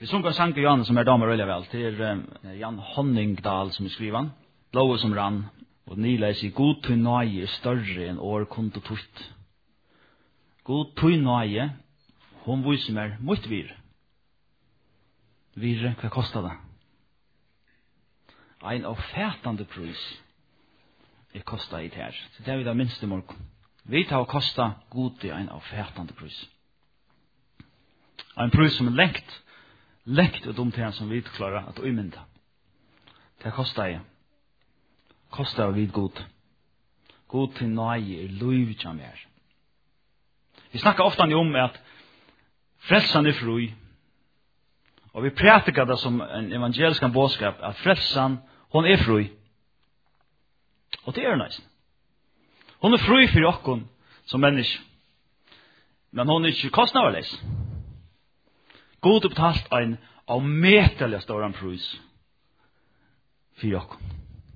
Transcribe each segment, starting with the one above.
Vi sunker sang til Jan som damer veldig vel. Det Jan Honningdal som skriver. Blåe som rann. Og nyleis i god tøy nøye større enn år kunde tutt. God tøy nøye, hon viser meg mot vir. Vir, hva kostar det? Ein av fætande pris. Det kostar it her. Så det vi da minst i morgen. Vi tar og kostar god til ein av fætande pris. Ein pris som lengt og dumt her som vi klarar at umynda. Det kostar jeg. Kostar vid god. God til nøye løyv tja mer. Vi snakkar ofta om at frelsan fri. Og vi prætikar det som en evangelisk bådskap at frelsan, hon fri. Og det nice. Hon fri for okkon som menneske. Men hon ikke kostnaderleis. God betalt ein avmetelig stor pris for okkon.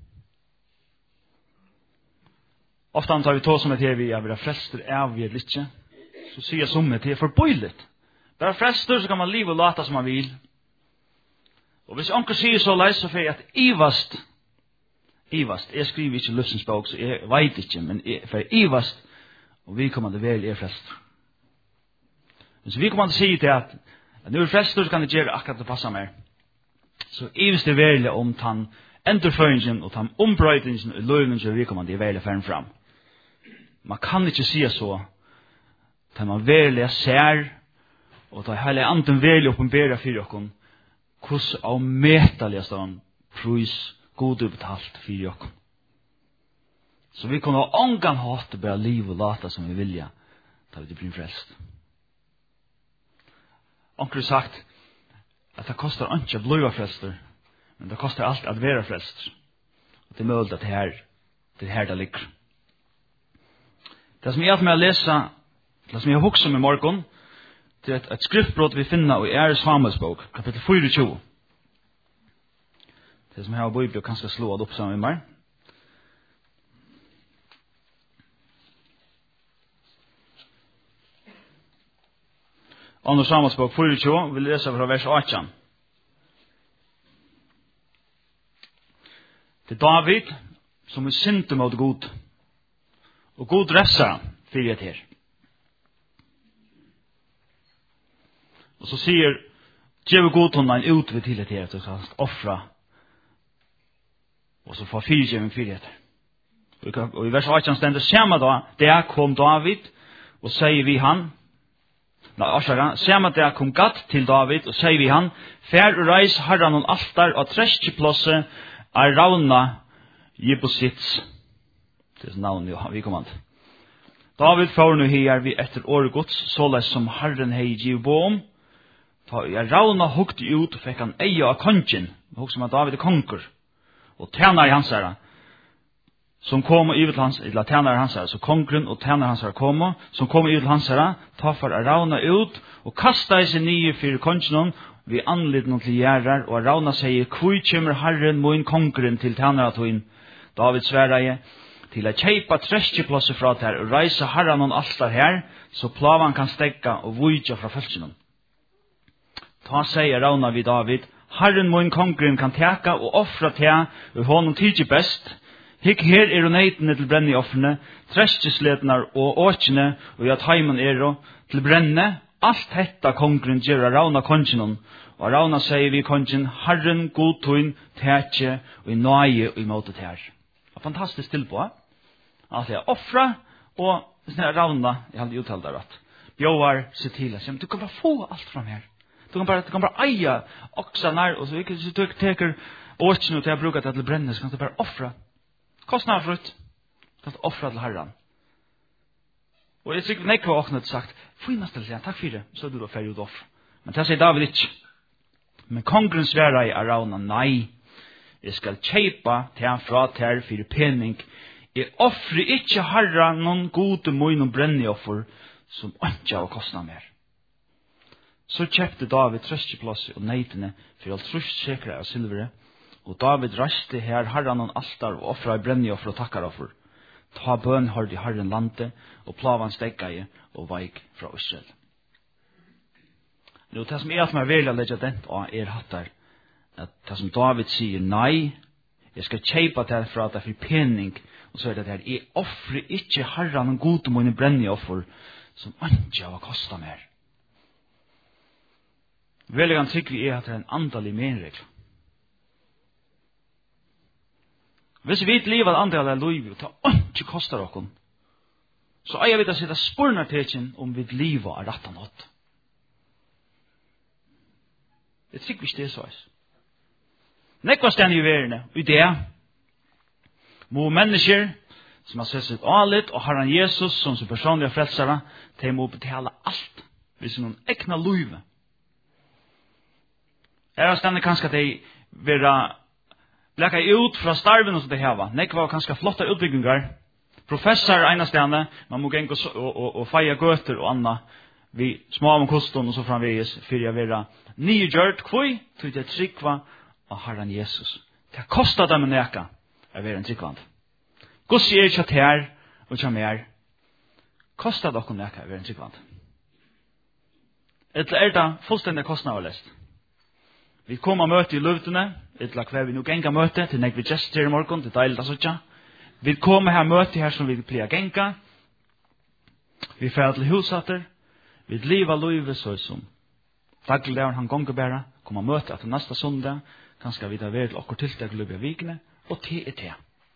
Ofta tar vi tå som et her vi er frelster avgjør litt, så sier jeg som et her forbøylet. Bare frelster så kan man live og lata som man vil. Og hvis anker sier så leis, så får jeg at ivast, jeg skriver ikke løsens bok, så jeg vet ikke, men for ivast, og vi kommer til vel frelster. Men så vi kommer til å si til at når vi frelster så kan det gjøre akkurat det passer mer. Så ivast det vel om tann endurføringen og tann ombrøytingen og løgnen så vi kommer til vel fram fram. Man kan ikke si så, da man veldig ser, og da hele anden veldig oppenbærer for dere, hvordan avmetelig stånd pris god betalt for dere. Så vi kunne ha angan hatt bare liv og lata som vi vilja, da vi blir frelst. Anker har sagt at det kostar ikke å bli frelster, men det kostar alt at være frelster. Og det er mulig at det her det ligger. Det som jeg har med å lese, det som jeg har hukset med morgen, det er et skriftbrott vi finner i Æres Samuelsbok, kapittel 24. Det som jeg har bøyblet kan skal slå det opp sammen med meg. Æres Samuelsbok 24 vil lese fra vers 8. Det er David som er sinte mot god. Og god refsa fyrir et her. Og så sier djevel god hånda en ut ved til et her, at du skal offra, og så får fyrdjeving fyrir et her. Og i vers 8 stender samme da, der kom David, og sier vi han, samme der kom Gad til David, og sier vi han, fær og reis harran og altar, og treskjeplåse er ravna Jebusits. Det er navnet vi kommer til. David får nu her vi etter åregods, såleis som Herren hei giv på om. Jeg ravna hukte ut og fikk han eie av kongen. Hukk som at David er konger. Og tjener hans herre, som kom og ivet hans, eller tjener hans herre, så kongren og tjener hans herre kom, som kom og ivet hans herre, ta for å ravna ut, og kasta i seg nye fyrir kongen, vi anlid noen til gjerrar, og ravna sier, hvor kommer Herren moin kongren til tjener at hun? David sverre til å kjeipa treskjeplåse fra der og reise herran og altar her, så plavan kan stegga og vujja fra følsenen. Ta sier ravna vi David, Herren moin kongren kan teka og offra tega og honom tidsi best. Hikk her er neitene til brenne i offrene, treskjeslednar og åkjene og at heimen er til brenne. Alt hetta kongren gjør ravna kongenon, og ravna sier vi kongen, Herren god tøyn teke og i nøye og i måte ter. Fantastisk tilpå. At jeg offra og ravna, jeg hadde uttalt det rett. Bjøvar se til at du kan bare få alt fram her. Du kan bare eie oksanar, og så ikke du teker åkene til jeg bruker det til brenne, så kan du bare offra. Kostnad for ut. Du kan offra til Herren. Og jeg sikkert nekva åkene til sagt, finast til seg, takk for det, så du da ferdig ut offra. Men det sier David ikke. Men kongens sværa er ravna, nei. Jeg skal kjeipa til han fra ter fyrir pening. Jeg offrer ikke herra noen gode moin og brenneoffer som ikke har kostnad mer. Så kjøpte David trøstjeplass og neitene for alt trøstsekre av silvere. Og David raste her herra noen altar og offra i brenneoffer og takkaroffer. Ta bøn hørte i herren lande og plavan steggeie og veik fra Israel. Nu, det som att man vill lägga den hattar, att det som David säger, nej, jag ska köpa det för att det är penning, och så är det här, jag offrar inte herran och god om en brännig offer, som inte har kostat mer. Väldigt tycker vi att det är en andalig menregel. Hvis vi lever andalig liv, og det ikke koster oss, så er vi da sitte spørnertekjen om vi lever av rett og nått. Jeg tror ikke det er så. Nekva stendig i verden, og i det, må mennesker som har sett sitt alit, og har han Jesus som sin personlige frelsere, de må betale alt, hvis noen egna liv. Her er stendig kanskje at de vil läka ut från starven som det här var. Nekva var ganska flotta utbyggingar. Professor einastående, man må gänga och feja göter och anna vi små om kosten och så framvägs för jag vara nygjort kvoi till det tryckva av Herren Jesus. Det kostar dem en näka att vara en tryckvand. Guds är inte här och som är kostar dock en näka att vara en tryckvand. Eller det fullständigt kostnaderlöst. Vi kommer möte i luvtene, etla kvar vi nu genga möte till när vi gester i morgon, det deiligt alltså. Vi kommer här möte här som vi pleier genga. Vi får till husatter. Vi lever livet så som dagligdagen han gånger bara, kommer möte att nästa söndag, kanske vi ta vel och tilltag löpa vikne och te.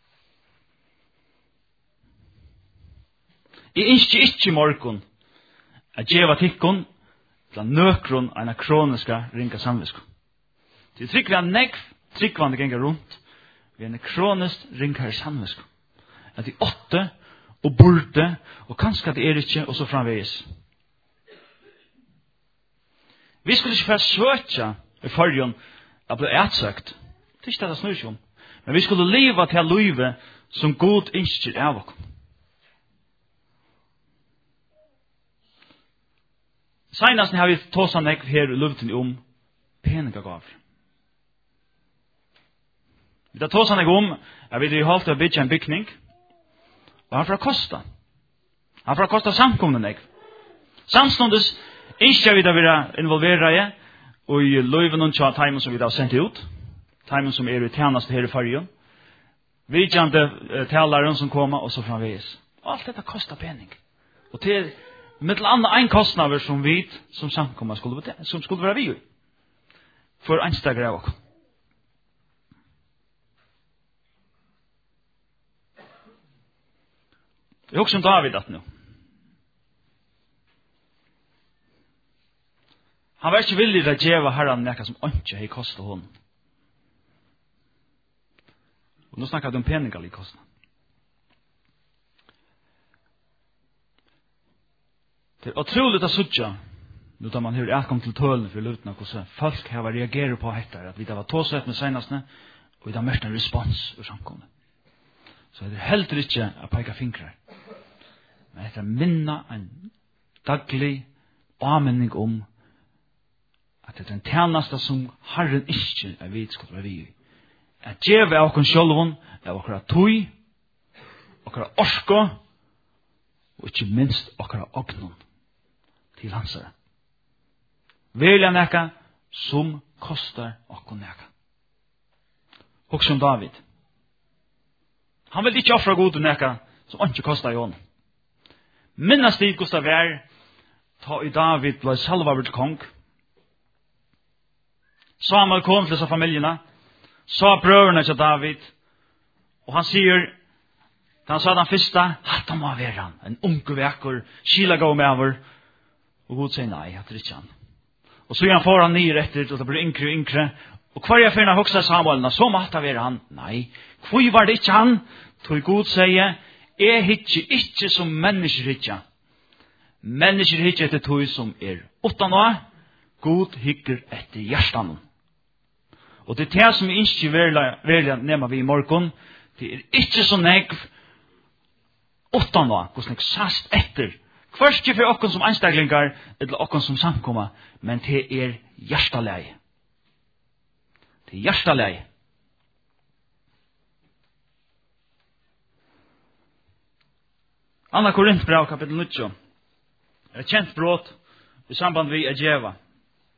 I inte morgon att geva tikkon till nökron en kroniska ringa samvisko. Det trycker vi negv, tryckvande gänga runt. Vi en kroniskt ringar samvisko. Att det 8 och borde och kanske det är inte och så framvägs. Vi skulle inte försöka i förrjun att bli ätsökt. Det är inte det snurr om. Men vi skulle leva till livet som god inskjert av oss. Senast har vi tåsat negv här i luften om peningagav. Vi tar tåsat negv om att vi har hållit att bygga en byggning. Og han får kosta. Han får kosta samkomne negv. Samståndes ikke vi da være involverade og i løyven og tja timen som vi da har sendt ut. Timen som i tjeneste her i fargen. Vidjande talaren som kommer og så framveges. Alt dette kostar pening. Og til mittel andre en kostnader som vi som samkomne skulle være vi for enstager av oss. Jeg husker om David at nå. Han var ikke villig til å gjøre herren nekka som ikke har kostet hon. Og nå snakker jeg om peningal i kostnad. Det er utroligt å sutja, nå da man hører kom til tølen for lutna, hvordan folk har reagerer på dette, at vi da var tåsett med senastne, og vi da mørkt en respons ur samkomne. Så det er heller ikke å peka fingrar. Men det er minna en daglig avmenning om at det er den tjeneste som Herren ikke er vidt skal være vi. At djeve av okken sjølven, av okkara tøy, okkara orsko, og ikke minst okkara ognon til hansare. Velja nekka som kostar okkon nekka. Og som David. Han vil ikke offra god nekka som ikke kostar i hånden. Minnas tid Gustav vær, ta i David ble salva til kong. Samuel kom til disse familjene, sa brødrene til David, og han sier, han sa den første, at han må være han, en unge vekker, skila gå med over, og Gud sier nei, at det er ikke han. Og så han får han nye retter, og det blir yngre og yngre, og hver jeg finner hoksa Samuel, så måtte han være han, nei, hvor var det ikke han? Tog Gud sier, jeg hittir ikke som mennesker hittir. Mennesker hittir etter tog som utan å, Gud hikker etter hjertan. Og det er det som ikke velja nema vi i morgon, det er ikke så negv utan å, hvordan jeg sast etter. Først ikke for okken som einstaklingar, eller okken som samkomma, men det er hjertalei. Det er hjertalei. Anna Korintbrev kapitel 9. Et kjent brot i samband vi djeva.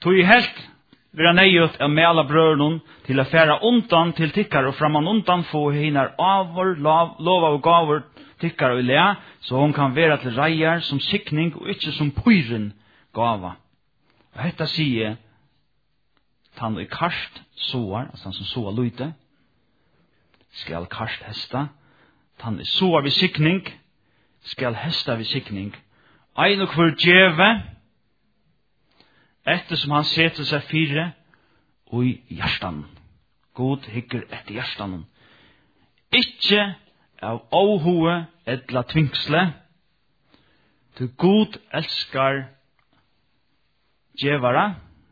Tog helt vara nejut av mela brörnon till att fära undan till tickar och framan undan få hinar avor, lova och gaver tickar och lea, så hon kan vara till rajar som sikning och inte som pyren gava. Och detta sier han i karst såar, alltså han som såar lute, skal karst hesta, han i såar vid sikning, skal hesta vid sikning, ein og hver djeve, etter som han setter seg fire, og i hjertan. God hikker etter hjertan. Ikke av åhoe etla tvingsle, til god elskar djevara,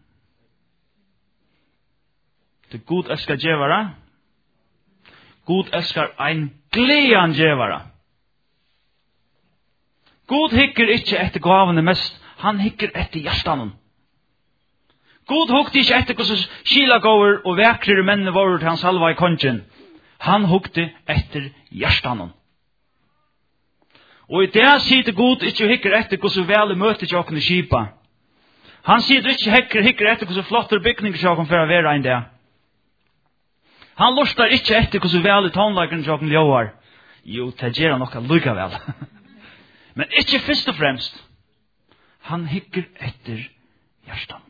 til god elskar djevara, god elskar ein glean djevara. God hikker ikke etter gavene mest, han hikker etter hjertanen. God hukte ikke etter hvordan skilagåver og vekrere mennene var til hans halva i kongen. Han hukte etter hjertanen. Og i det sier God ikke hikker etter hvordan vel møter tjokken i skipa. Han sier ikke hikker etter hvordan flotter bygninger tjokken for å være en det. Han lustar ikke etter hvordan vel tonelagen tjokken ljøver. Jo, det gjør han nok likevel. Men ikke først og fremst. Han hikker etter hjertan.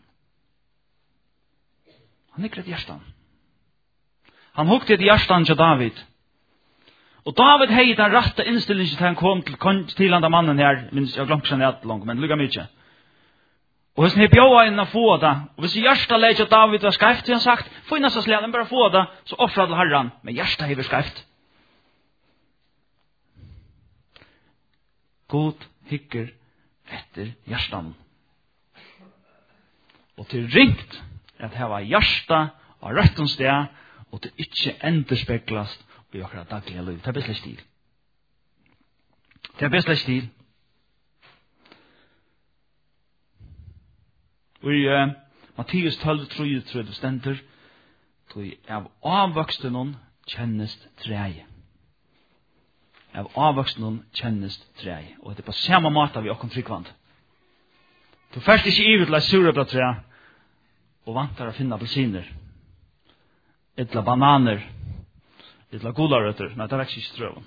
Han hikker etter hjertan. Han hukte etter hjertan til David. Og David hei den rette innstillingen til han kom til andre mannen her. Jeg glemte ikke det langt, men lukka mye. Og hvis han bjøde inn å få det, og hvis hjertet leger til David var skreft, så han sagt, få inn så sleden, bare få det, så offrer det herren. Men hjertet hever skreft. God hikker etter hjertan. Og til ringt at det var hjertet av rettens sted, og til ikke enderspeklast i akkurat daglige liv. Det er best stil. Det er best stil. Og i Matteus 12:33 stender, av avvoksten noen kjennes treie. Av avvoksten kjennes trei. Og det er på samme måte vi åkken tryggvand. Du først ikke ivet til å surøple tre, og vantar å finne appelsiner, etla bananer, etla golarøtter. Nei, det er ikke strøven.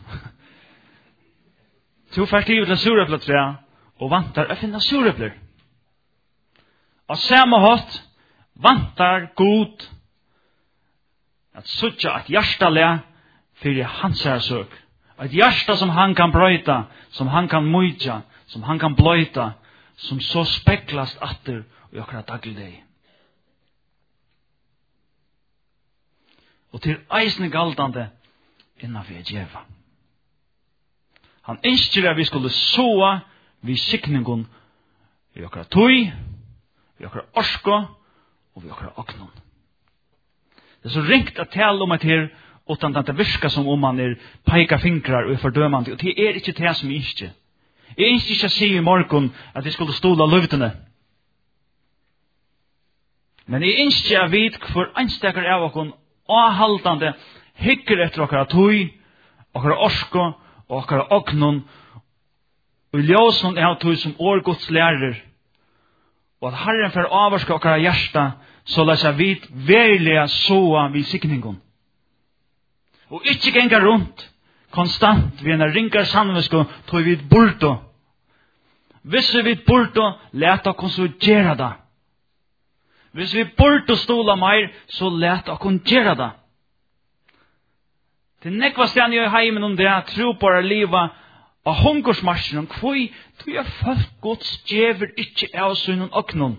Du først ivet til å surøple tre, og vantar å finne surøpler. Og samme hatt vantar god at suttja at hjertalega fyrir hans her søk. Et hjärsta som han kan brøyta, som han kan møyja, som han kan bløyta, som så speklast atter og akkurat daglig deg. Og til eisne galdande innanfor djeva. Han ønsker at vi skulle såa vid sikningen vi akkurat tøy, vi akkurat orsko og vi akkurat oknon. Det er så ringt at tale om at her utan att det virka som om man peka fingrar och fördömande. Och det är inte det som jag inte. Jag inte säga i morgon att jag skulle stola lövtene. Men jag inte vet för anstakar av okon avhaltande hycker efter okra tøy, okra orsko och okra oknon och ljósson av tøy som årgods lärer. Och att Herren för avvarska okra hjärsta så läsa vid verliga såa vid sikningen. Og ikke genga rundt konstant vi en ringar sannvisko tog vi burto. Hvis vi burto leta okon så gjera da. Hvis vi burto stola meir så leta okon gjera da. Til nekva stjan i heimen om det tro på å liva av hungersmarsjen kvoi tog jeg folk gods djever ikke av sunnen oknon.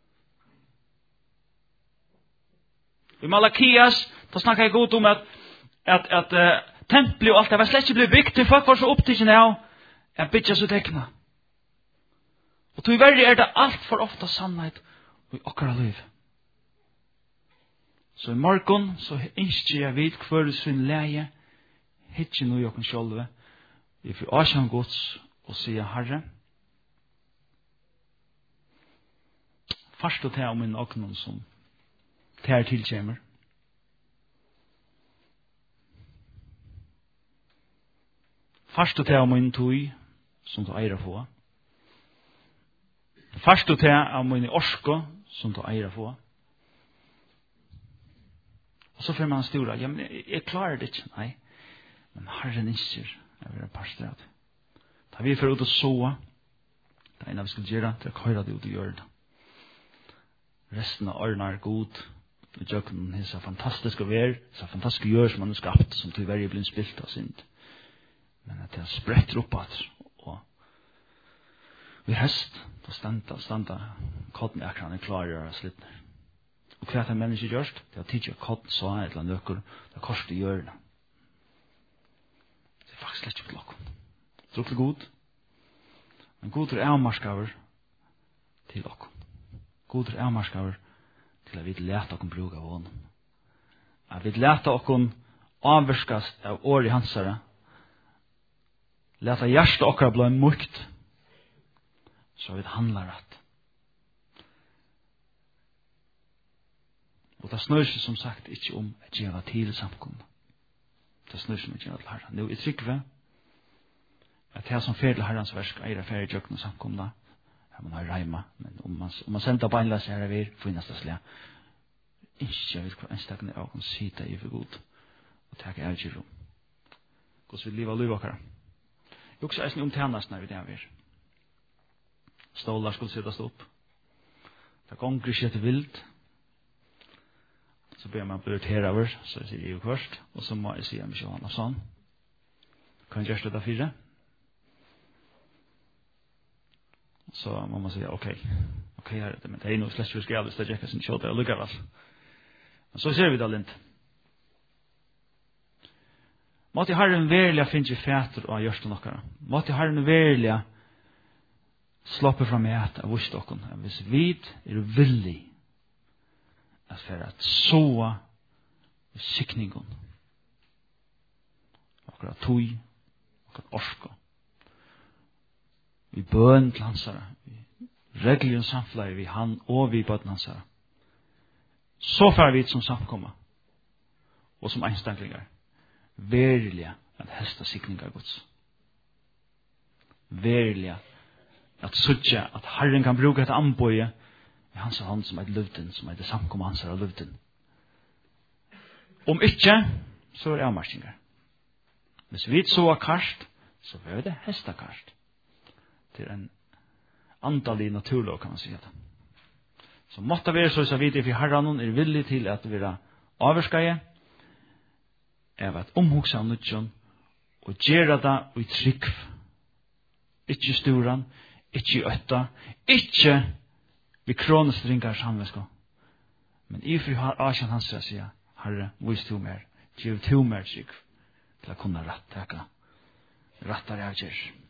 I Malakias da snakker jeg godt om at templet og alt det var slett ikke ble bygd til folk var så opptidsen av at bytja så tekna. Og til verre det alt for ofte sannhet i okkara liv. Så i morgen så innskjer jeg vidt hver sin leie hitje noe i okken sjolve vi får asjan gods og sier Herre først og til om en okken som ter tilkjemer. Først og til om en tøy som du eier få. Først og til om en orsko som du eier å få. Og så får man stora, ja, men jeg klarer det ikke. Nei, men Herren innser jeg vil ha parster av det. Da vi får ut og så, det ene vi skal gjøre, det er å høre det ut og gjøre det. Resten av årene er god, og jøkken er så fantastiske vær, så fantastiske gjør som han har skapt, som til hver blir spilt av synd. Men at det spretter opp at, og vi hest, da standa kodden akkurat er klar å gjøre slittner. Og hva er det mennesker gjørst? Det er tidlig at kodden så et eller annet nøkker, det er korset i hjørnet. Det er faktisk slett ikke på lokken. Så til god, men god er avmarskaver til lokken. God er avmarskaver til at vi leta okken bruka av honom. At vi leta okken avverskast av år i hansare, leta hjertet okkar blå mukt, så vi handlar rett. Og det snur seg som sagt ikke om at gjeva til samkomna. Det snur seg om at gjeva til herren. Nå er trygve at det som fer til herrens versk eier fer i jøkken og samkomna, her man har reima, men om man sender beinlas her er vi finnes det slik. Ikke vet hva enstakene er å kunne sita i for god og takke av i rom. Hvordan vil livet og akkurat? Jeg også eisen om tjenestene er vi det her. Stålar skulle sittes opp. Det gonger ikke etter vilt. Så ber man prioritera over, så jeg sier jeg jo først, og så må jeg si om Johan og sånn. Kan jeg gjøre det fire? Så må man si, ok, her er det, men det er noe slett for skrevet, det er ikke sin kjøte, og lykker vel. Men så ser vi det lint. Måtte Herren verilig finne fæter og gjørste noe. Måtte Herren verilig sloppe fram i et av vurstokken. Hvis vi er villig at for at såa sikningen, akkurat tog, akkurat orska, vi bøn til hansara, vi regler samflag, vi han og vi bøn hansara. Så får vi som samkomma, og som einstanklingar, verilig at hesta sikningar gods. Verilig at suttja at Herren kan bruka et anbøye i hans hånd som er løvden, som er det samkomma hans er løvden. Om ikke, så er det avmarskingar. Hvis vi så karst, så er det hestakarst. Det er en andalig naturlov, kan man si det. Så måtte vi så vidt for Herren er villig til at vi er avvarskaje, er at omhugsa av nødjon, og gjøre det i trygg. Ikke sturan, ikke i øtta, ikke vi kronestringar samvæsko. Men i fri Asjan hans sier, Herre, vis to mer, giv to mer trygg, til å kunne rett, rettar jeg gjør.